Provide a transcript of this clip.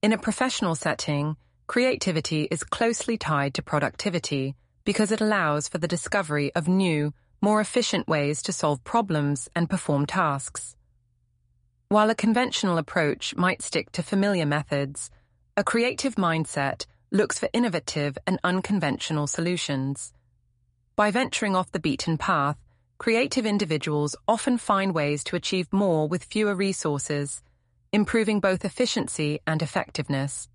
In a professional setting, creativity is closely tied to productivity because it allows for the discovery of new, more efficient ways to solve problems and perform tasks. While a conventional approach might stick to familiar methods, a creative mindset looks for innovative and unconventional solutions. By venturing off the beaten path, creative individuals often find ways to achieve more with fewer resources, improving both efficiency and effectiveness.